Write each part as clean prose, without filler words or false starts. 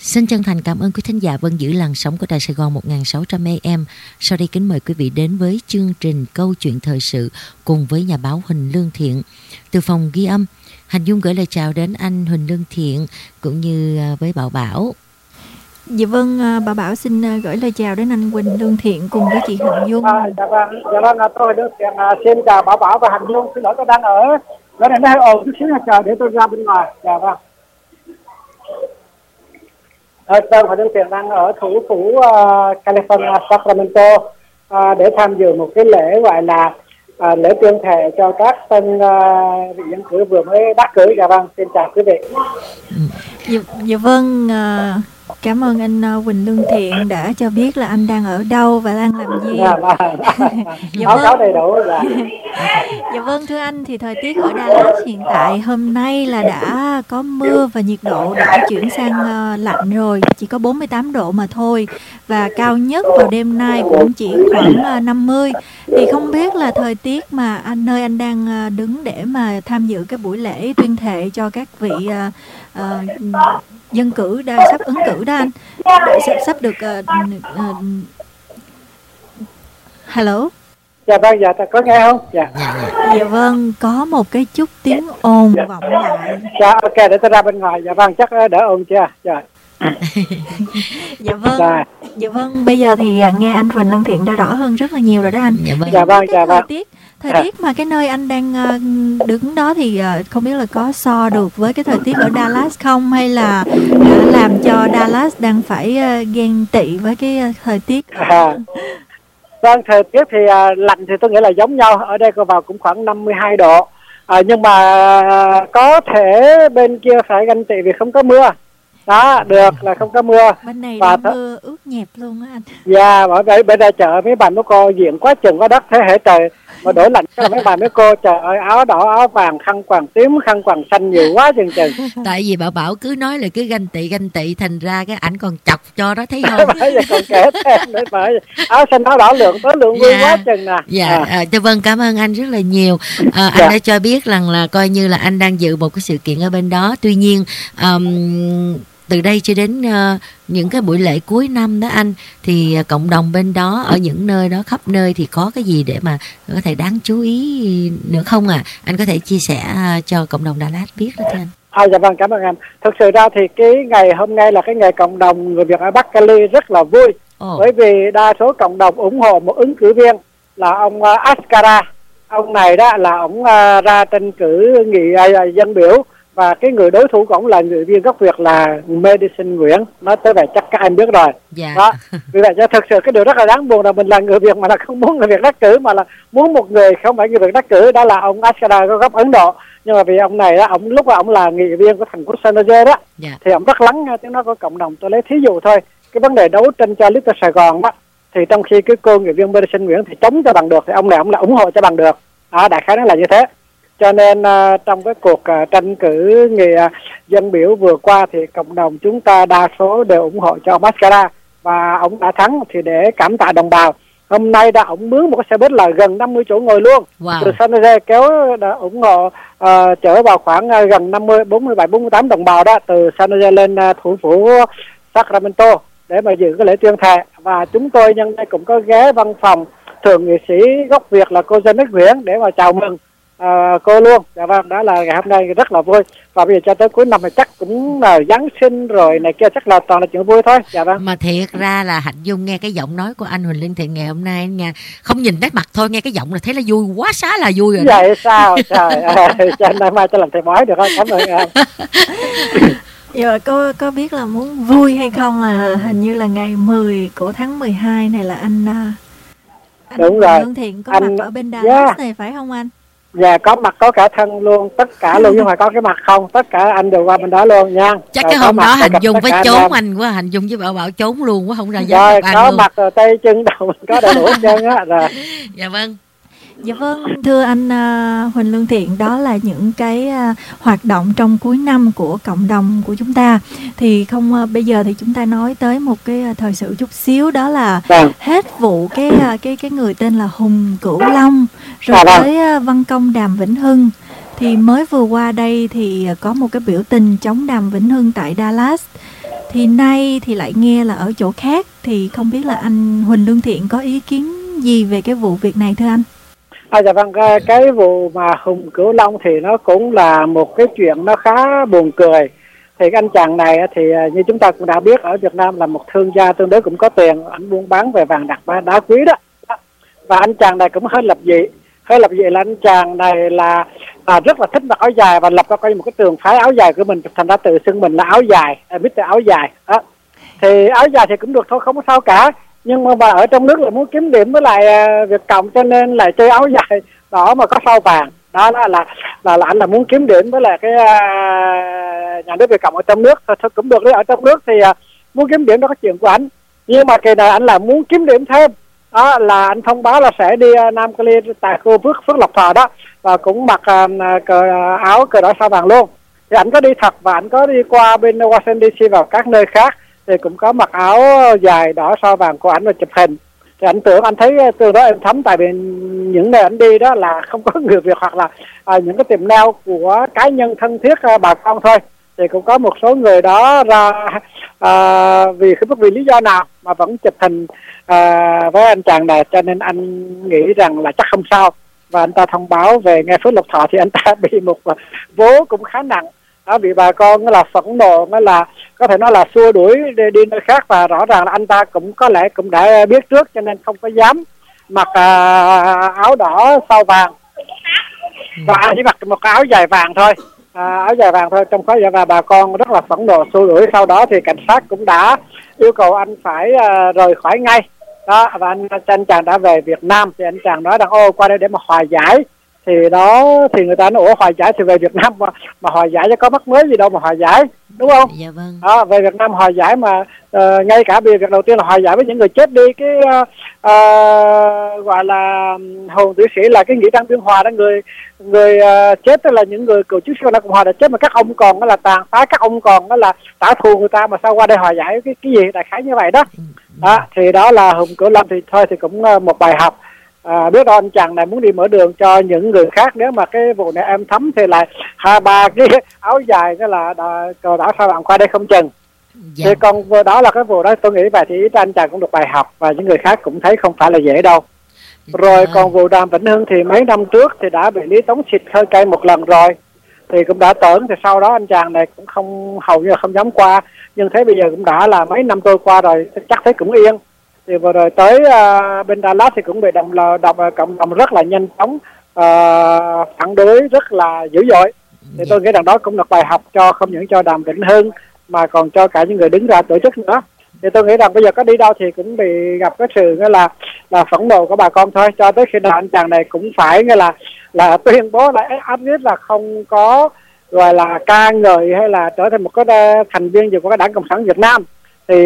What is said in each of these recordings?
Xin chân thành cảm ơn quý thính giả vẫn giữ làn sóng của Đài Sài Gòn 1600 AM. Sau đây kính mời quý vị đến với chương trình Câu chuyện thời sự cùng với nhà báo Huỳnh Lương Thiện. Từ phòng ghi âm, Hành Dung gửi lời chào đến anh Huỳnh Lương Thiện cũng như với Bảo Bảo. Dạ vâng, Bảo Bảo xin gửi lời chào đến anh Huỳnh Lương Thiện cùng với chị Hạnh Dung. Dạ vâng, tôi được xin chào Bảo Bảo và Hạnh Dung. Xin lỗi tôi đang ở đây nó hơi ồn chút xíu, chờ để tôi ra bên ngoài. Dạ vâng. Tôi và Lương Thiện đang ở thủ phủ California, Sacramento để tham dự một cái lễ gọi là lễ tuyên thệ cho các tân vị dân cử vừa mới đắc cử. Dạ vâng, xin chào quý vị. Dạ vâng, cảm ơn anh Huỳnh Lương Thiện đã cho biết là anh đang ở đâu và đang làm gì. Báo cáo đầy đủ. Dạ vâng, thưa anh, thì thời tiết ở Dallas hiện tại hôm nay là đã có mưa và nhiệt độ đã chuyển sang lạnh rồi, chỉ có 48 độ mà thôi, và cao nhất vào đêm nay cũng chỉ khoảng 50. Thì không biết là thời tiết mà nơi anh đang đứng để mà tham dự cái buổi lễ tuyên thệ cho các vị dân cử sắp ứng cử đó anh, sắp được hello. Dạ vâng, dạ có nghe không? Dạ vâng, có một cái chút tiếng ồn vọng lại. Dạ ok, để tôi ra bên ngoài. Dạ vâng, chắc đỡ ồn chưa? Dạ. Dạ vâng, bây giờ thì nghe anh Huỳnh Lương Thiện đã rõ hơn rất là nhiều rồi đó anh. Dạ vâng. Thời tiết mà cái nơi anh đang đứng đó thì không biết là có so được với cái thời tiết ở Dallas không, hay là đã làm cho Dallas đang phải ghen tị với cái thời tiết? Vâng, thời tiết thì lạnh thì tôi nghĩ là giống nhau. Ở đây có vào cũng khoảng 52 độ. Nhưng mà có thể bên kia phải ganh tị vì không có mưa. Đó, được là không có mưa. Bên này đã mưa ướt nhẹp luôn á anh. Dạ, bởi vậy bên đây chợ mấy bà mấy cô diện quá chừng quá đất, thế hệ trời mà đổi lạnh cái là mấy bà mấy cô trời ơi, áo đỏ áo vàng, khăn quàng tím, khăn quàng xanh nhiều quá chừng. Tại vì Bảo cứ nói là cứ ganh tị thành ra cái ảnh còn chọc cho đó, thấy không? Bởi vậy còn kể thêm nữa, bởi áo xanh áo đỏ lượng tối lượng vui quá chừng nè. Dạ, vâng, cảm ơn anh rất là nhiều. Anh đã cho biết rằng là coi như là anh đang dự một cái sự kiện ở bên đó. Tuy nhiên từ đây cho đến những cái buổi lễ cuối năm đó anh, thì cộng đồng bên đó ở những nơi đó khắp nơi thì có cái gì để mà có thể đáng chú ý nữa không ạ? Anh có thể chia sẻ cho cộng đồng Dallas biết đó thưa anh. Dạ vâng, cảm ơn anh. Thực sự ra thì cái ngày hôm nay là cái ngày cộng đồng người Việt ở Bắc Cali rất là vui. Bởi vì đa số cộng đồng ủng hộ một ứng cử viên là ông Ascara. Ông này đó là ông ra tranh cử nghị dân biểu, và cái người đối thủ của ông là người viên gốc Việt là Medicine Nguyễn. Nói tới vậy chắc các anh biết rồi. Đó. Vì vậy cho thực sự cái điều rất là đáng buồn là mình là người Việt mà là không muốn người Việt đắc cử, mà là muốn một người không phải người Việt đắc cử, đó là ông Ascara gốc Ấn Độ. Nhưng mà vì ông này đó, lúc mà ông là nghị viên của thành phố San Jose đó, thì ông rất lắng nghe tiếng nói của cộng đồng. Tôi lấy thí dụ thôi, cái vấn đề đấu tranh cho Little Sài Gòn đó, thì trong khi cái cô nghị viên Medicine Nguyễn thì chống cho bằng được, thì ông này ông là ủng hộ cho bằng được. Đại khái nó là như thế. Cho nên trong cái cuộc tranh cử dân biểu vừa qua thì cộng đồng chúng ta đa số đều ủng hộ cho ông Mascara, và ông đã thắng. Thì để cảm tạ đồng bào, hôm nay đã ông mướn một cái xe buýt là gần 50 chỗ ngồi luôn, từ San Jose kéo đã ủng hộ chở vào khoảng gần 47-48 đồng bào đó, từ San Jose lên thủ phủ Sacramento để mà dự cái lễ tuyên thệ. Và chúng tôi nhân đây cũng có ghé văn phòng thượng nghị sĩ gốc Việt là cô Janet Nguyễn để mà chào mừng cô luôn. Dạ vâng, đó là ngày hôm nay rất là vui. Và bây giờ cho tới cuối năm thì chắc cũng là Giáng sinh rồi này kia, chắc là toàn là chuyện vui thôi. Dạ vâng. Mà thiệt ra là Hạnh Dung nghe cái giọng nói của anh Huỳnh Lương Thiện ngày hôm nay nha, không nhìn nét mặt thôi, nghe cái giọng là thấy là vui, quá xá là vui rồi. Vậy sao? Trời ơi, cho nay mai cho làm thầy bói được không? Cảm ơn em. Giờ có biết là muốn vui hay không, là hình như là ngày 10 của tháng 12 này là anh đúng rồi. Lương Thiện có mặt ở bên Dallas này phải không anh? Dạ, có mặt, có cả thân luôn, tất cả luôn, nhưng mà có cái mặt không, tất cả anh đều qua bên đó luôn nha. Chắc cái hôm đó Hành Dung phải trốn anh quá, Hành Dung với Bảo trốn luôn quá, không ra dám rồi, có luôn. Mặt rồi tay chân đầu mình có đầy đủ hết trơn á rồi. Dạ vâng. Dạ vâng, thưa anh Huỳnh Lương Thiện, đó là những cái hoạt động trong cuối năm của cộng đồng của chúng ta. Thì không bây giờ thì chúng ta nói tới một cái thời sự chút xíu, đó là hết vụ cái người tên là Hùng Cửu Long rồi tới văn công Đàm Vĩnh Hưng. Thì mới vừa qua đây thì có một cái biểu tình chống Đàm Vĩnh Hưng tại Dallas. thì nay thì lại nghe là ở chỗ khác, thì không biết là anh Huỳnh Lương Thiện có ý kiến gì về cái vụ việc này thưa anh? Dạ vâng, cái vụ mà Hùng Cửu Long thì nó cũng là một cái chuyện nó khá buồn cười. Thì cái anh chàng này thì như chúng ta cũng đã biết, ở Việt Nam là một thương gia tương đối cũng có tiền, anh buôn bán về vàng bạc đá quý đó. Và anh chàng này cũng hơi lập dị là anh chàng này là rất là thích mặc áo dài và lập ra coi một cái trường phái áo dài của mình, thành ra tự xưng mình là áo dài, biết áo dài đó. Thì áo dài thì cũng được thôi, không có sao cả, nhưng mà ở trong nước là muốn kiếm điểm với lại Việt Cộng, cho nên là chơi áo dài đỏ mà có sao vàng đó, là anh là muốn kiếm điểm với lại cái nhà nước Việt Cộng ở trong nước thôi cũng được đấy. Ở trong nước thì muốn kiếm điểm đó có chuyện của anh, nhưng mà kỳ này anh là muốn kiếm điểm thêm đó, là anh thông báo là sẽ đi Nam Cali tại khu Phước Lộc Thọ đó, và cũng mặc áo cờ đỏ sao vàng luôn. Thì anh có đi thật, và anh có đi qua bên Washington DC vào các nơi khác thì cũng có mặc áo dài đỏ sao vàng của anh và chụp hình. Thì anh tưởng, anh thấy tương đối êm thấm, tại vì những nơi anh đi đó là không có người Việt, hoặc là những cái tiệm nail của cá nhân thân thiết bà con thôi. Thì cũng có một số người đó ra vì không biết vì lý do nào mà vẫn chụp hình với anh chàng này, cho nên anh nghĩ rằng là chắc không sao. Và anh ta thông báo về ngay Phước Lộc Thọ thì anh ta bị một vố cũng khá nặng đó, bị bà con là phẫn nộ, là có thể nói là xua đuổi đi nơi khác. Và rõ ràng là anh ta cũng có lẽ cũng đã biết trước, cho nên không có dám mặc áo đỏ sao vàng, và anh chỉ mặc một cái áo dài vàng thôi, áo dài vàng thôi trong khói. Và bà con rất là phẫn nộ xua đuổi. Sau đó thì cảnh sát cũng đã yêu cầu anh phải rời khỏi ngay đó, và anh chàng đã về Việt Nam. Thì anh chàng nói rằng qua đây để mà hòa giải. Thì đó thì người ta nói hòa giải thì về Việt Nam mà hòa giải chứ có mắc mới gì đâu mà hòa giải, đúng không? Dạ vâng. Về Việt Nam hòa giải mà ngay cả việc đầu tiên là hòa giải với những người chết đi, cái gọi là hồn tử sĩ là cái nghĩa trang Biên Hòa đó, người chết tức là những người cựu chiến sĩ Cộng hòa đã chết, mà các ông còn đó là tàn phá, các ông còn đó là trả thù người ta, mà sao qua đây hòa giải cái gì đại khái như vậy đó. Thì đó là Hùng Cửu Long. Thì thôi thì cũng một bài học. Biết đâu anh chàng này muốn đi mở đường cho những người khác, nếu mà cái vụ này em thấm thì lại hai ba cái áo dài cái là cờ đỏ sao vàng qua đây không chừng. Dạ. Thì còn vừa đó là cái vụ đó tôi nghĩ vậy thì anh chàng cũng được bài học, và những người khác cũng thấy không phải là dễ đâu. Rồi còn vụ Đàm Vĩnh Hưng thì mấy năm trước thì đã bị Lý Tống xịt hơi cay một lần rồi, thì cũng đã tởn. Thì sau đó anh chàng này cũng hầu như không dám qua, nhưng thấy bây giờ cũng đã là mấy năm trôi qua rồi, chắc thấy cũng yên. Thì vừa rồi tới bên Dallas thì cũng bị cộng đồng rất là nhanh chóng phản đối rất là dữ dội. Thì tôi nghĩ rằng đó cũng là bài học cho không những cho Đàm Vĩnh Hưng mà còn cho cả những người đứng ra tổ chức nữa. Thì tôi nghĩ rằng bây giờ có đi đâu thì cũng bị gặp cái sự là phẫn nộ của bà con thôi, cho tới khi nào anh chàng này cũng phải là tuyên bố là ít là không có gọi là ca ngợi hay là trở thành một cái thành viên gì của cái Đảng Cộng sản Việt Nam. Thì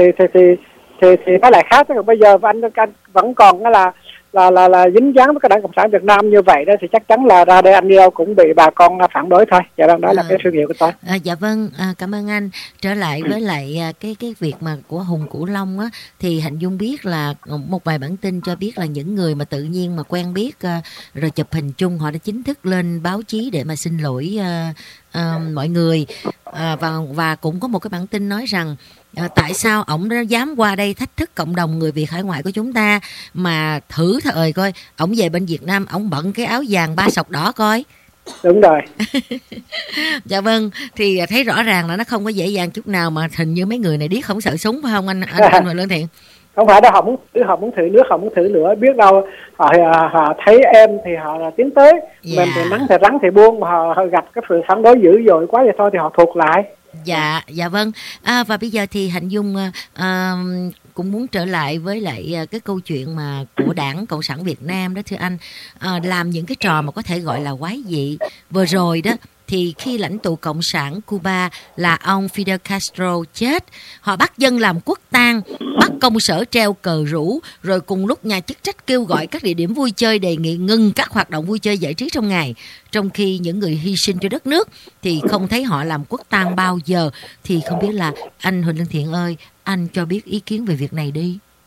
nó lại khác. Còn bây giờ anh vẫn còn là dính dáng với cái Đảng Cộng sản Việt Nam như vậy đó, thì chắc chắn là ra đây anh đi đâu cũng bị bà con phản đối thôi. Dạ vâng, đó là cái suy nghĩ của tôi. Dạ vâng, cảm ơn anh. Trở lại với lại cái việc mà của Hùng Cửu Long á, thì Hạnh Dung biết là một vài bản tin cho biết là những người mà tự nhiên mà quen biết rồi chụp hình chung, họ đã chính thức lên báo chí để mà xin lỗi mọi người, và cũng có một cái bản tin nói rằng tại sao ổng dám qua đây thách thức cộng đồng người Việt hải ngoại của chúng ta, mà thử thời coi ổng về bên Việt Nam ổng bận cái áo vàng 3 sọc đỏ coi. Đúng rồi. Dạ vâng, thì thấy rõ ràng là nó không có dễ dàng chút nào, mà hình như mấy người này điếc không sợ súng phải không anh Huỳnh Lương Thiện? Không phải đâu, họ muốn thử nước, họ muốn thử lửa, biết đâu họ thấy em thì họ tiến tới, mình thì nắng thì rắn thì buông, mà họ gặp cái sự phản đối dữ dội quá vậy thôi thì họ thuộc lại. Dạ vâng. Và bây giờ thì Hạnh Dung cũng muốn trở lại với lại cái câu chuyện mà của Đảng Cộng sản Việt Nam đó thưa anh, làm những cái trò mà có thể gọi là quái dị. Vừa rồi đó thì khi lãnh tụ Cộng sản Cuba là ông Fidel Castro chết, họ bắt dân làm quốc tang, bắt công sở treo cờ rủ, rồi cùng lúc nhà chức trách kêu gọi các địa điểm vui chơi đề nghị ngừng các hoạt động vui chơi giải trí trong ngày. Trong khi những người hy sinh cho đất nước thì không thấy họ làm quốc tang bao giờ. Thì không biết là anh Huỳnh Lương Thiện ơi, anh cho biết ý kiến về việc này đi.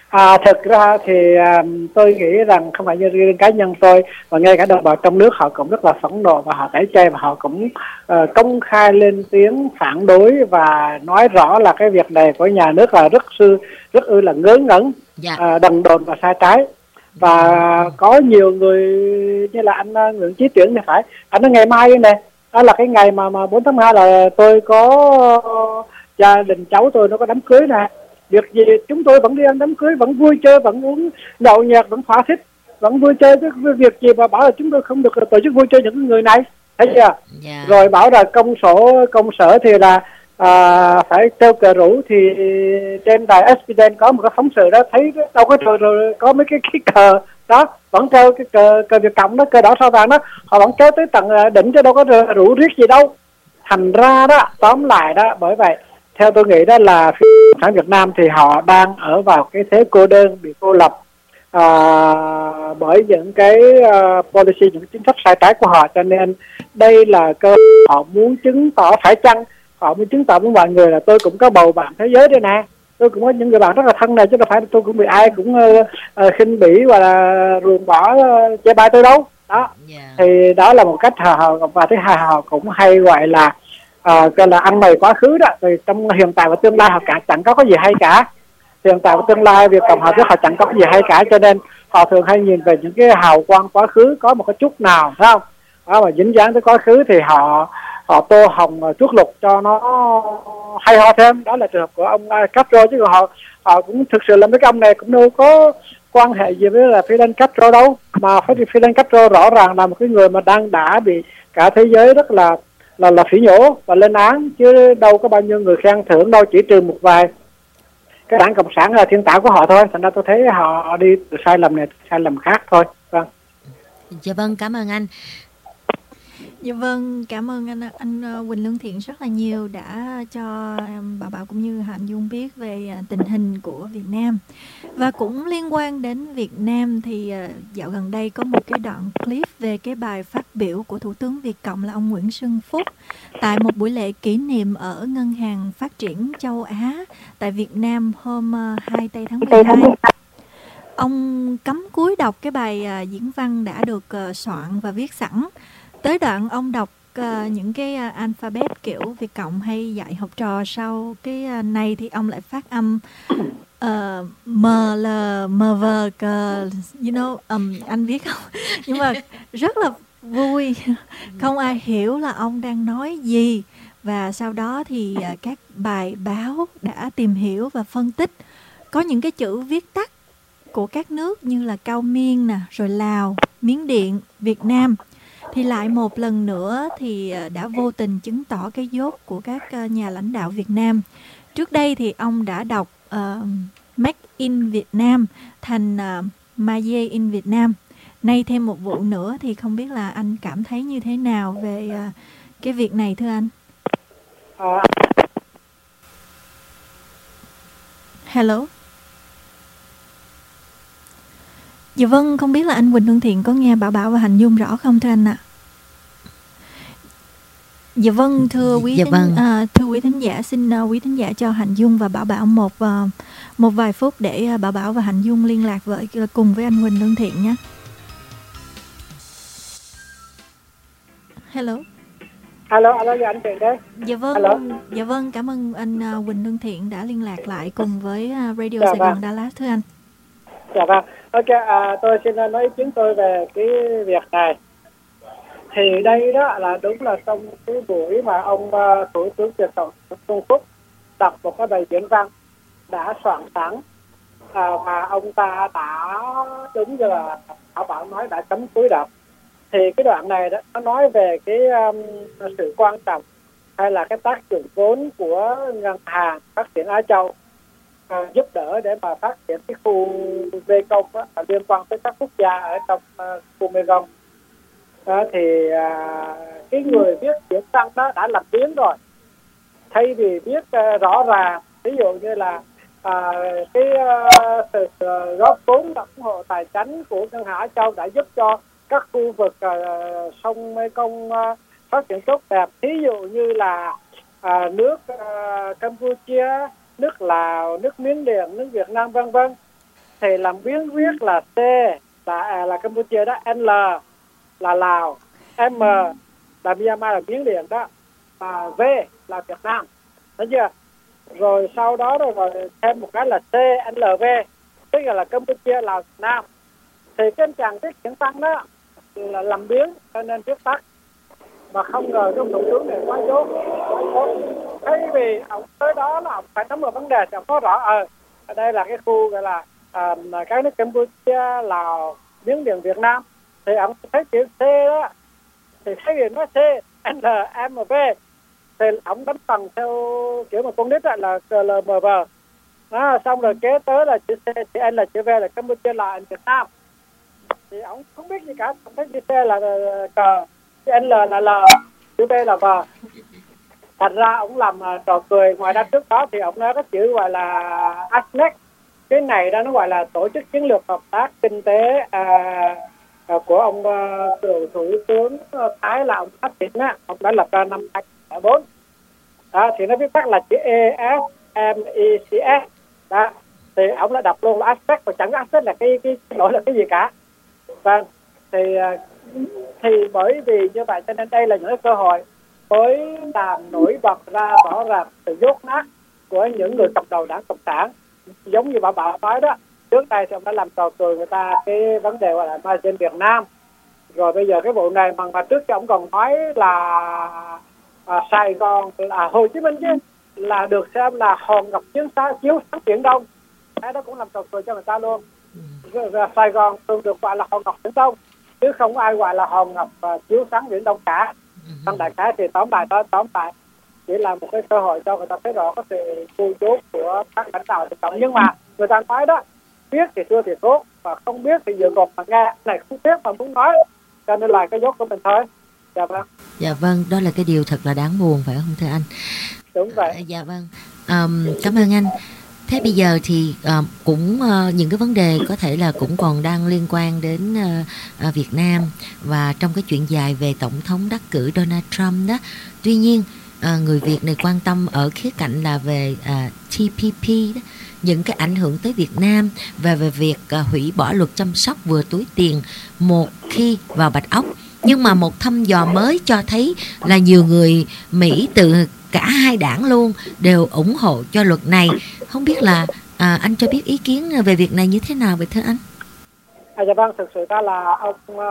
Thực ra thì tôi nghĩ rằng không phải như riêng cá nhân tôi mà ngay cả đồng bào trong nước họ cũng rất là phẫn nộ và họ tẩy chay và họ cũng công khai lên tiếng phản đối và nói rõ là cái việc này của nhà nước là rất là ngớ ngẩn, đần độn và sai trái. Và có nhiều người như là anh Nguyễn Chí Tuyển thì phải, anh nói ngày mai này, đó là cái ngày mà 4 tháng 2 là tôi có gia đình cháu tôi nó có đám cưới nè. Việc gì chúng tôi vẫn đi ăn đám cưới, vẫn vui chơi, vẫn uống nhậu nhẹt, vẫn thỏa thích, vẫn vui chơi, chứ việc gì mà bảo là chúng tôi không được tổ chức vui chơi những người này, thấy chưa? Rồi bảo là công sở thì là phải treo cờ rủ, thì trên đài SPN có một cái phóng sự đó, thấy đâu có rồi có mấy cái cờ đó vẫn treo cái cờ Việt Cộng đó, cờ đỏ sao vàng đó, họ vẫn kéo tới tận đỉnh chứ đâu có rủ riết gì đâu. Thành ra đó, tóm lại đó, bởi vậy theo tôi nghĩ đó là phía Cộng sản Việt Nam thì họ đang ở vào cái thế cô đơn, bị cô lập bởi những cái policy, những chính sách sai trái của họ. Cho nên đây là cơ họ muốn chứng tỏ, phải chăng họ muốn chứng tỏ với mọi người là tôi cũng có bầu bạn thế giới đây nè, tôi cũng có những người bạn rất là thân này, chứ đâu phải tôi cũng bị ai cũng khinh bỉ hoặc là ruồng bỏ chê bai tôi đâu đó. Thì đó là một cách họ, và thứ hai họ cũng hay gọi là gọi là ăn mày quá khứ đó. Thì trong hiện tại và tương lai họ chẳng có gì hay cả. Hiện tại và tương lai việc Cộng hòa họ chẳng có gì hay cả, cho nên họ thường hay nhìn về những cái hào quang quá khứ có một cái chút nào, phải không? Đó, mà dính dáng tới quá khứ thì họ tô hồng chuốt lục cho nó hay ho thêm. Đó là trường hợp của ông Castro, chứ còn họ cũng thực sự là mấy cái ông này cũng đâu có quan hệ gì với là Fidel Castro đâu. Mà Fidel Castro rõ ràng là một cái người mà đã bị cả thế giới rất là phỉ nhổ và lên án, chứ đâu có bao nhiêu người khen thưởng đâu, chỉ trừ một vài cái đảng Cộng sản là thiên tạo của họ thôi. Thành ra tôi thấy họ đi từ sai lầm này sai lầm khác thôi. Vâng. Dạ vâng, cảm ơn anh. Dạ vâng, cảm ơn anh Quỳnh Lương Thiện rất là nhiều đã cho bà Bảo cũng như Hạnh Dung biết về tình hình của Việt Nam. Và cũng liên quan đến Việt Nam thì dạo gần đây có một cái đoạn clip về cái bài phát biểu của Thủ tướng Việt Cộng là ông Nguyễn Xuân Phúc tại một buổi lễ kỷ niệm ở Ngân hàng Phát triển Châu Á tại Việt Nam hôm 2 tây tháng 12. Ông cắm cúi đọc cái bài diễn văn đã được soạn và viết sẵn. Tới đoạn ông đọc những cái alphabet kiểu Việt Cộng hay dạy học trò, sau cái này thì ông lại phát âm M, L, M, V, K, you know, anh biết không? Nhưng mà rất là vui, không ai hiểu là ông đang nói gì. Và sau đó thì các bài báo đã tìm hiểu và phân tích. Có những cái chữ viết tắt của các nước như là Cao Miên nè, rồi Lào, Miến Điện, Việt Nam. Thì lại một lần nữa thì đã vô tình chứng tỏ cái dốt của các nhà lãnh đạo Việt Nam. Trước đây thì ông đã đọc Make in Việt Nam thành Made in Việt Nam. Nay thêm một vụ nữa thì không biết là anh cảm thấy như thế nào về cái việc này thưa anh? Hello. Dạ vâng, không biết là anh Quỳnh Lương Thiện có nghe Bảo Bảo và Hạnh Dung rõ không thưa anh ạ? Dạ vâng, thưa quý thính giả, xin quý thính giả cho Hạnh Dung và Bảo Bảo một vài phút để Bảo Bảo và Hạnh Dung liên lạc cùng với anh Quỳnh Lương Thiện nhé. Hello. Hello, dạ anh Thiện đấy. Dạ vâng, cảm ơn anh Quỳnh Lương Thiện đã liên lạc lại cùng với Radio Sài Gòn Dallas thưa anh. Dạ vâng, ok, tôi xin nói ý kiến tôi về cái việc này. Thì đây đó là đúng là trong cái buổi mà ông Thủ tướng Việt Cộng Xuân Phúc đọc một cái bài diễn văn đã soạn sẵn, và ông ta đã đúng như là Bảo nói đã cấm cúi đọc. Thì cái đoạn này đó nó nói về cái sự quan trọng hay là cái tác dụng vốn của ngân hàng phát triển Á Châu, giúp đỡ để mà phát triển cái khu Mekong liên quan tới các quốc gia ở trong khu Mekong. Thì cái người viết diễn văn đó đã làm tiếng rồi, thay vì viết rõ ràng, ví dụ như là cái sự góp vốn ủng hộ tài chính của ngân hàng Á Châu đã giúp cho các khu vực sông Mekong phát triển tốt đẹp, ví dụ như là nước Campuchia, nước Lào, nước Miến Điện, nước Việt Nam vân vân. thì làm biến viết là C là Campuchia đó, L là Lào, M là Myanmar là Miến Điện đó, và V là Việt Nam, thấy chưa? Rồi sau đó rồi thêm một cái là CNLV, tức là Campuchia, Lào, Việt Nam. Thì cái chàng viết chữ Văn đó là làm biến cho nên viết tắt, mà không ngờ trong thủ tướng này quá dốt. Thế vì ông tới đó là ông phải nắm vào vấn đề thì ông có rõ ở đây là cái khu gọi là các nước Campuchia, Lào, Miến Điện, Việt Nam, thì ông thấy chữ C đó thì thấy gì nó C N M V, thì ông đánh phần theo kiểu mà con nít là CLMV đó. Xong rồi kế tới là chữ C, chữ N là chữ V là Campuchia, Lào, Việt Nam, thì ông không biết gì cả. Ông thấy chữ C là cờ, chữ N là L, chữ V là V. Thành ra ông làm trò cười. Ngoài ra trước đó thì ông nói cái chữ gọi là ASEC, cái này đó nó gọi là tổ chức chiến lược hợp tác kinh tế của ông thủ tướng Thái, là ông Thaksin Shinawatra á, ông đã lập ra năm 2004 đó, thì nó viết tắt là chữ ASEC đó, thì ông đã đọc luôn là ASEC, và chẳng có ASEC là cái nổi là cái gì cả. Vâng, thì bởi vì như vậy cho nên đây là những cái cơ hội mới làm nổi bật ra rõ ràng sự dốt nát của những người cầm đầu đảng Cộng sản. Giống như bà nói đó, trước đây thì ông đã làm trò cười người ta cái vấn đề gọi là Margin Việt Nam, rồi bây giờ cái vụ này mà trước khi ông còn nói là Sài Gòn là Hồ Chí Minh chứ, là được xem là hòn ngọc chiếu sáng Biển Đông, cái đó cũng làm trò cười cho người ta luôn. Sài Gòn thường được gọi là hòn ngọc Biển Đông, chứ không có ai gọi là hòn ngọc chiếu sáng Biển Đông cả. Trong đại khái thì tóm lại chỉ là một cái cơ hội cho người ta thấy rõ cái sự ngu dốt của các lãnh đạo thực cộng. Nhưng mà người ta nói đó, biết thì chưa thì tốt, và không biết thì dựa gột mà nghe, này không biết mà muốn nói, cho nên là cái dốt của mình thôi. Dạ vâng. Dạ vâng, đó là cái điều thật là đáng buồn phải không thưa anh? Đúng vậy. Dạ vâng. Cảm ơn anh. Thế bây giờ thì cũng những cái vấn đề có thể là cũng còn đang liên quan đến Việt Nam, và trong cái chuyện dài về Tổng thống đắc cử Donald Trump đó. Tuy nhiên người Việt này quan tâm ở khía cạnh là về TPP đó, những cái ảnh hưởng tới Việt Nam và về việc hủy bỏ luật chăm sóc vừa túi tiền một khi vào Bạch Ốc. Nhưng mà một thăm dò mới cho thấy là nhiều người Mỹ từ cả hai đảng luôn đều ủng hộ cho luật này. Không biết là anh cho biết ý kiến về việc này như thế nào vậy thưa anh? Dạ vâng, thực sự ra là ông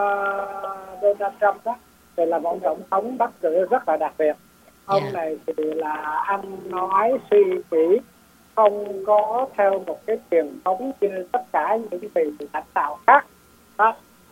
Donald Trump đó thì là một tổng thống đắc cử rất là đặc biệt. Ông này thì là anh nói suy nghĩ, không có theo một cái truyền thống như tất cả những vị lãnh đạo khác đó.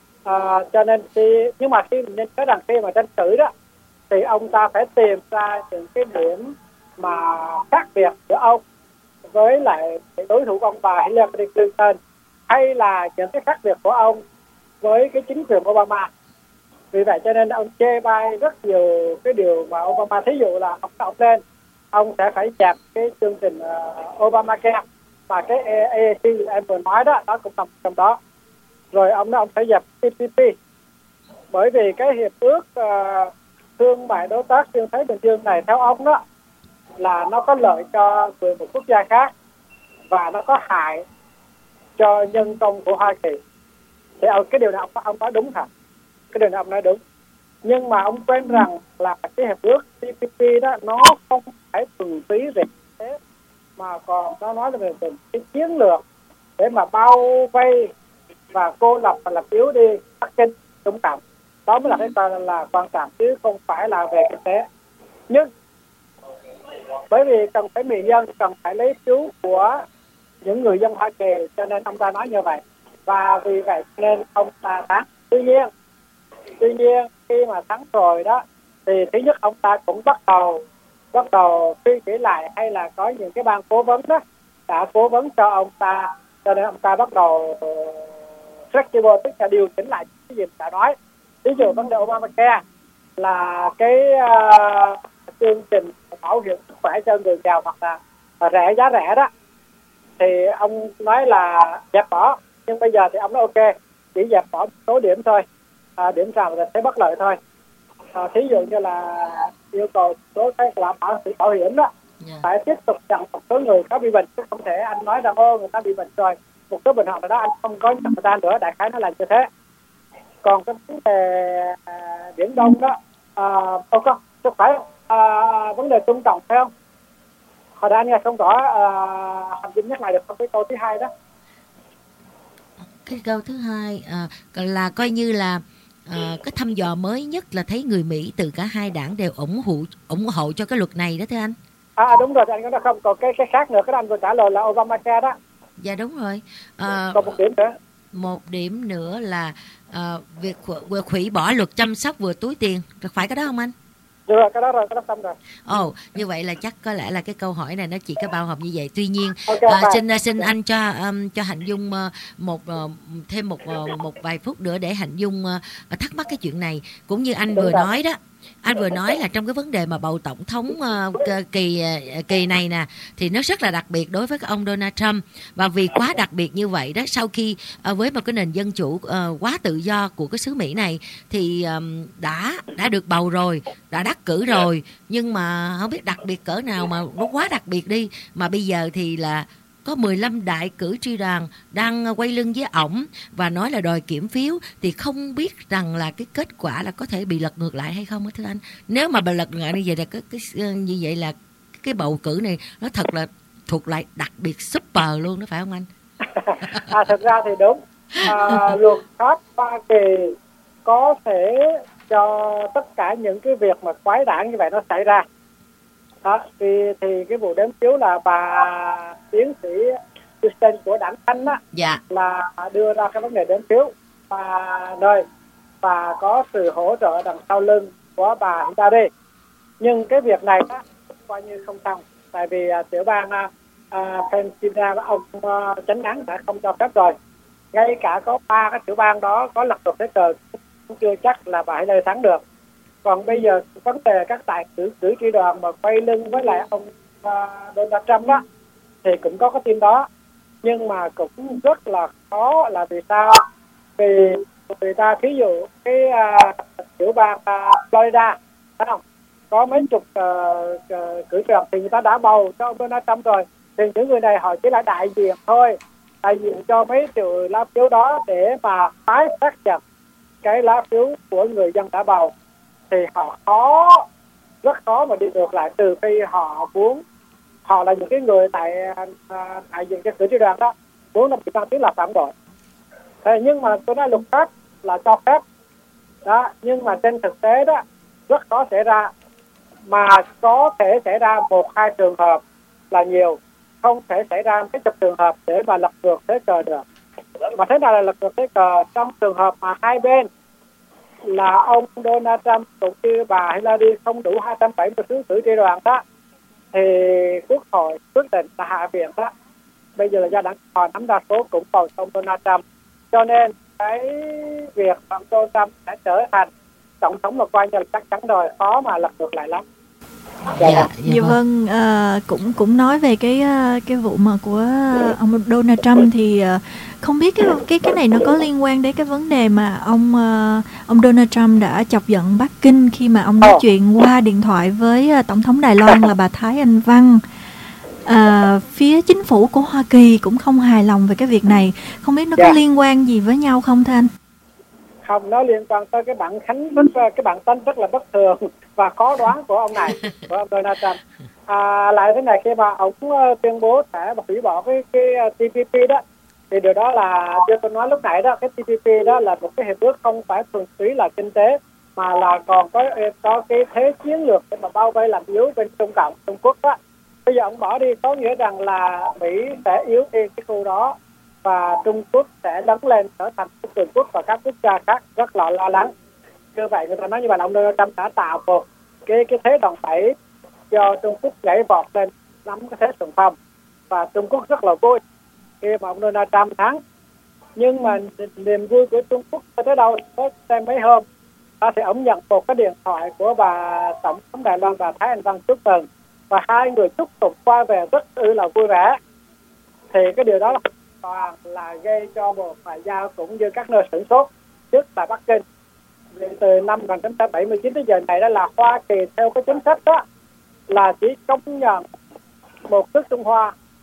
Cho nên nhưng mà khi mình nói rằng khi mà tranh cử đó thì ông ta phải tìm ra những cái điểm mà khác biệt giữa ông với lại đối thủ của ông bà Hillary Clinton, hay là những cái khác biệt của ông với cái chính quyền Obama. Vì vậy cho nên ông chê bai rất nhiều cái điều mà Obama, thí dụ là ông lên ông sẽ phải dẹp cái chương trình Obamacare, và cái AAC em vừa nói đó, nó cũng nằm trong đó. Rồi ông nói ông phải dẹp TPP, bởi vì cái hiệp ước thương mại đối tác xuyên Thái Bình Dương này theo ông đó là nó có lợi cho 11 quốc gia khác và nó có hại cho nhân công của Hoa Kỳ. Thì cái điều này ông nói đúng hả? Cái điều này ông nói đúng. Nhưng mà ông quên rằng là cái hiệp ước TPP đó nó không phải thuần túy về thế, mà còn nó nói về cái chiến lược để mà bao vây và cô lập và làm yếu đi Bắc Kinh, Trung Cộng. Đó mới là cái là quan trọng, chứ không phải là về kinh tế. Nhưng bởi vì cần phải người dân, cần phải lấy phiếu của những người dân Hoa Kỳ, cho nên ông ta nói như vậy. Và vì vậy nên ông ta thắng. Tuy nhiên khi mà thắng rồi đó thì thứ nhất ông ta cũng bắt đầu suy nghĩ lại, hay là có những cái ban cố vấn đó đã cố vấn cho ông ta, cho nên ông ta bắt đầu flexible, tức là điều chỉnh lại cái gì mình đã nói. Ví dụ vấn đề Obamacare là cái chương trình bảo hiểm sức khỏe cho người nghèo hoặc là giá rẻ đó, thì ông nói là dẹp bỏ. Nhưng bây giờ thì ông nói ok, chỉ dẹp bỏ một số điểm thôi, điểm nào là thấy bất lợi thôi. Thí dụ như là yêu cầu số cái là bảo hiểm đó phải tiếp tục nhận một số người có bị bệnh, chứ không thể anh nói rằng người ta bị bệnh rồi một số bình họ đó anh không có nhận ra nữa, đại khái nó là như thế. Còn cái vấn đề Biển Đông đó, không phải vấn đề Trung Cộng phải không? Hồi đã anh nghe không rõ, Hành Vinh nhắc lại được không cái câu thứ hai đó? Cái câu thứ hai là coi như là cái thăm dò mới nhất là thấy người Mỹ từ cả hai đảng đều ủng hộ cho cái luật này đó thưa anh. Đúng rồi, anh có không? Còn cái khác nữa, cái anh vừa trả lời là Obamacare đó. Dạ đúng rồi. Còn một điểm nữa. Một điểm nữa là việc vừa hủy bỏ luật chăm sóc vừa túi tiền, phải cái đó không anh? Được rồi, cái đó xong rồi. Như vậy là chắc có lẽ là cái câu hỏi này nó chỉ có bao hàm như vậy. Tuy nhiên xin anh cho Hạnh Dung thêm một vài phút nữa để Hạnh Dung thắc mắc cái chuyện này. Cũng như anh vừa nói đó, anh vừa nói là trong cái vấn đề mà bầu tổng thống kỳ này nè, thì nó rất là đặc biệt đối với ông Donald Trump. Và vì quá đặc biệt như vậy đó, sau khi với một cái nền dân chủ quá tự do của cái xứ Mỹ này thì đã được bầu rồi, đã đắc cử rồi, nhưng mà không biết đặc biệt cỡ nào mà nó quá đặc biệt đi, mà bây giờ thì là có 15 đại cử tri đoàn đang quay lưng với ổng và nói là đòi kiểm phiếu, thì không biết rằng là cái kết quả là có thể bị lật ngược lại hay không thưa anh? Nếu mà bị lật ngược lại như vậy là như vậy là cái bầu cử này nó thật là thuộc lại đặc biệt super luôn đó, phải không anh? Thật ra thì đúng. Luật pháp Hoa Kỳ có thể cho tất cả những cái việc mà quái đản như vậy nó xảy ra. Thì cái vụ đếm phiếu là bà tiến sĩ Kristen của đảng Xanh á, là đưa ra cái vấn đề đếm phiếu và có sự hỗ trợ đằng sau lưng của bà Hillary. Nhưng cái việc này á, coi như không xong, tại vì tiểu bang Pennsylvania ông chánh án đã không cho phép rồi. Ngay cả có 3 cái tiểu bang đó có lật đổ thế cờ cũng chưa chắc là bà Hillary thắng được. Còn bây giờ vấn đề các đại cử tri đoàn mà quay lưng với lại ông Donald Trump đó thì cũng có cái tin đó, nhưng mà cũng rất là khó. Là vì sao? Vì người ta thí dụ cái tiểu bang Florida, thấy không, có mấy chục cử tri đoàn thì người ta đã bầu cho ông Donald Trump rồi, thì những người này họ chỉ là đại diện thôi, đại diện cho mấy triệu lá phiếu đó để mà tái xác nhận cái lá phiếu của người dân đã bầu. Thì họ rất khó mà đi ngược lại, trừ khi họ là những cái người đại diện cho cử tri đoàn đó muốn nó bị mang tiếng là phản bội. Nhưng mà tôi nói luật pháp là cho phép đó, nhưng mà trên thực tế đó rất khó xảy ra, mà có thể xảy ra 1-2 trường hợp là nhiều, không thể xảy ra mấy chục trường hợp để mà lật ngược thế cờ được. Mà thế nào là lật ngược thế cờ? Trong trường hợp mà hai bên là ông Donald Trump cũng như bà Hillary không đủ 270 phiếu cử tri đoàn đó, thì Quốc hội quyết định là hạ viện đó. Bây giờ là do đảng Cộng hòa nắm đa số cũng bầu ông Donald Trump, cho nên cái việc ông Donald Trump sẽ trở thành tổng thống là quan như là chắc chắn rồi, khó mà lật ngược lại lắm. Dạ vâng, cũng nói về cái vụ mà của ông Donald Trump thì không biết cái này nó có liên quan đến cái vấn đề mà ông Donald Trump đã chọc giận Bắc Kinh khi mà ông nói chuyện qua điện thoại với tổng thống Đài Loan là bà Thái Anh Văn. Phía chính phủ của Hoa Kỳ cũng không hài lòng về cái việc này, không biết nó có liên quan gì với nhau không thưa anh? Không, nó liên quan tới cái bản tính rất là bất thường và khó đoán của ông này, của ông Donald Trump. Lại thế này, khi mà ông tuyên bố sẽ hủy bỏ cái TPP đó, thì điều đó là như tôi nói lúc nãy đó, cái TPP đó là một cái hiệp ước không phải thuần túy là kinh tế, mà là còn có cái thế chiến lược để mà bao vây làm yếu bên Trung Quốc đó. Bây giờ ông bỏ đi có nghĩa rằng là Mỹ sẽ yếu đi cái khu đó và Trung Quốc sẽ lớn lên trở thành cường quốc và các quốc gia khác rất là lo lắng. Như vậy người ta nói như vậy là ông Donald Trump đã tạo một cái thế đòn bẩy cho Trung Quốc nhảy vọt lên nắm cái thế thượng phong, và Trung Quốc rất là vui khi mà ông Donald Trump thắng. Nhưng mà niềm vui của Trung Quốc tới đâu có xem mấy hôm thì ông nhận một cái điện thoại của bà tổng thống Đài Loan, bà Thái Anh Văn chúc mừng, và hai người chúc tụng qua về rất là vui vẻ. Thì cái điều đó là toàn là gây cho Bộ Ngoại giao cũng như các nơi sửng sốt, trước là Bắc Kinh. Vì từ năm 1979 tới giờ này đó là Hoa Kỳ theo cái chính sách đó là chỉ công nhận một nước Trung Hoa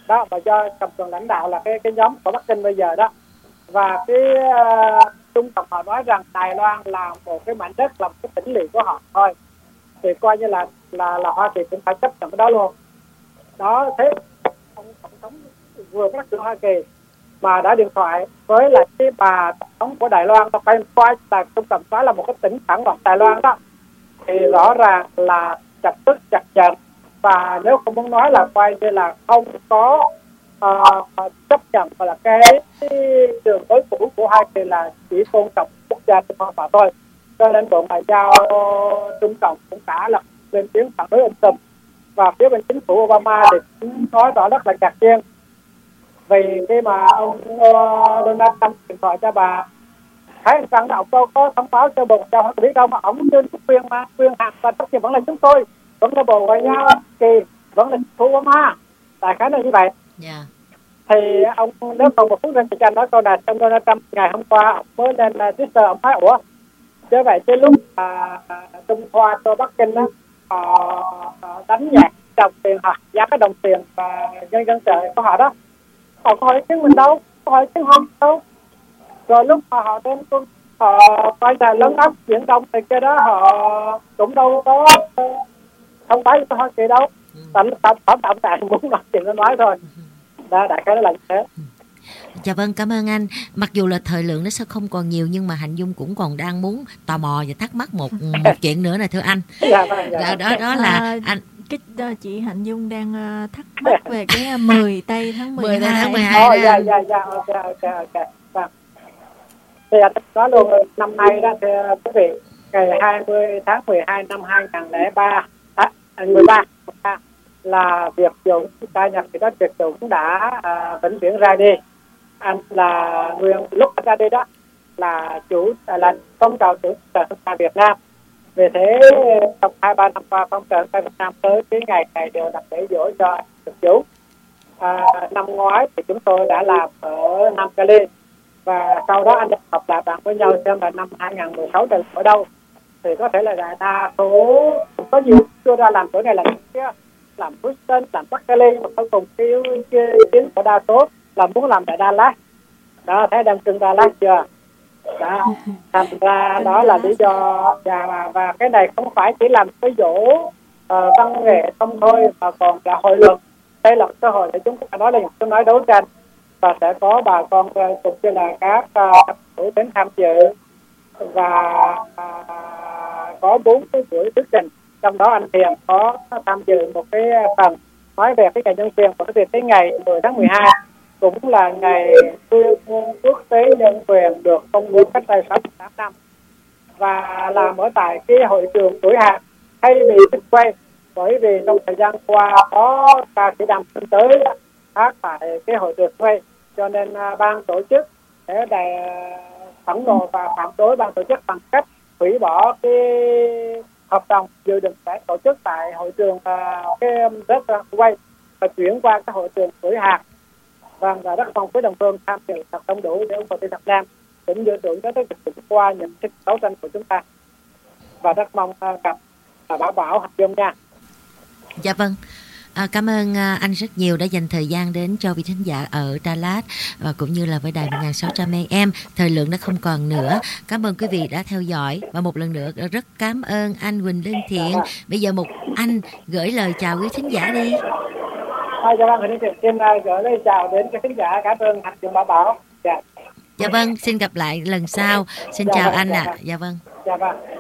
đó, và do cầm quyền lãnh đạo là cái nhóm của Bắc Kinh bây giờ đó. Và cái Trung Cộng họ nói rằng Đài Loan là một cái mảnh đất, là một cái tỉnh lỵ của họ thôi, thì coi như là Hoa Kỳ cũng phải chấp nhận cái đó luôn. Đó, thế ông tổng thống vừa có đắc cử Hoa Kỳ mà đã điện thoại với lại cái bà tổng thống của Đài Loan, phải coi là Trung Cộng nói là một cái tỉnh phản loạn Đài Loan đó, thì rõ ràng là chặt tức chặt chặt. Và nếu không muốn nói là coi như là không có chấp nhận và là cái đường đối thủ của Hoa Kỳ là chỉ tôn trọng quốc gia của họ mà thôi. Cho nên Bộ Ngoại giao Trung Cộng cũng đã là lên tiếng phản đối tùm. Và phía bên chính phủ Obama thì cũng nói rõ rất là ngạc nhiên, vì khi mà ông Donald Trump điện thoại cho bà thấy rằng ông có thông báo cho Bộ Ngoại giao Hoa Kỳ biết đâu mà ông chưa quyền hạn, và tất nhiên vẫn là chúng tôi, vẫn là Bộ Ngoại giao Kỳ, vẫn là chính phủ Obama, đại khái là như vậy. Thì ông, nếu còn một phút nữa thì cho anh nói câu này, trong Donald Trump ngày hôm qua ông mới lên Twitter, ông nói ủa chứ vậy cái lúc Trung Hoa cho Bắc Kinh đó đánh nhạc đồng tiền hoặc giá cái đồng tiền và nhân dân tệ của họ đó, họ có hỏi chứng minh đâu, có hỏi chứng không đâu. Rồi lúc mà họ đến họ quay lại lấn áp Biển Đông thì cái đó họ cũng đâu có thông báo cho Hoa Kỳ đâu. Tổng tài muốn nói chuyện nó nói thôi. Đó, đại khái đó là như thế. Dạ vâng, cảm ơn anh. Mặc dù là thời lượng nó sẽ không còn nhiều, nhưng mà Hạnh Dung cũng còn đang muốn tò mò và thắc mắc một chuyện nữa này thưa anh. Đó là anh chị Hạnh Dung đang thắc mắc về cái 10 tây tháng 12. 10 tây tháng 12. Ok. Vâng. Thì anh nói luôn, năm nay đó thì quý vị, ngày 20 tháng 12 năm 2013 là Việt Dũng, ca nhạc thì đó Việt Dũng đã vĩnh viễn ra đi. Anh là nguyên lúc ra đi đó là là phong trào chủ tịch Việt Nam. Vì thế trong 2-3 năm qua phong trào Việt Nam tới cái ngày này đều đặt để dỗ cho anh Việt Dũng. Năm ngoái thì chúng tôi đã làm ở Nam Cali, và sau đó anh học lại bạn với nhau xem là năm 2016 được ở đâu. Thì có thể là đại đa số có nhiều chưa ra làm chỗ này là kia, làm Houston, làm Bắc Cali, mà cuối cùng kiến của đa số là muốn làm tại Dallas. Đó, thấy đang trưng Dallas chưa? Đó, thành ra đó là lý do. Và cái này không phải chỉ làm cái dỗ văn nghệ không thôi, mà còn là hội luận. Đây là cơ hội để chúng ta nói là những câu nói đấu tranh, và sẽ có bà con cũng như là các thủ đến tham dự, và có 4 cái buổi thuyết trình, trong đó anh Thiền có tham dự một cái phần nói về cái ngày nhân quyền của cái ngày 10 tháng 12 cũng là ngày tuyên ngôn quốc tế nhân quyền được công bố cách đây 68 năm, và làm ở tại cái hội trường Tuổi Hạt thay vì Big Quay, bởi vì trong thời gian qua có ca sĩ Đàm Vĩnh tới hát tại cái hội trường Quay, cho nên ban tổ chức để phẫn nộ và phản đối ban tổ chức bằng cách hủy bỏ cái hợp đồng dự định sẽ tổ chức tại hội trường cái đất Quay và chuyển qua cái hội trường Tuổi Hạt. Và rất mong quý đồng phương tham dự thật đông đủ để ủng hộ Việt Nam cũng như tưởng tới cái qua những cái đấu tranh của chúng ta, và rất mong gặp Bảo Hạnh Dung nha. Dạ vâng. Cảm ơn anh rất nhiều đã dành thời gian đến cho quý khán giả ở Dallas và cũng như là với đài 1600 AM. Thời lượng đã không còn nữa. Cảm ơn quý vị đã theo dõi, và một lần nữa rất cảm ơn anh Huỳnh Lương Thiện. Bây giờ một anh gửi lời chào quý khán giả đi. Dạ vâng, Huỳnh Lương Thiện gửi lời chào đến quý khán giả. Cảm ơn Hạnh Dung Bảo. Dạ vâng, xin gặp lại lần sau. Xin chào anh ạ. Dạ vâng. Dạ vâng.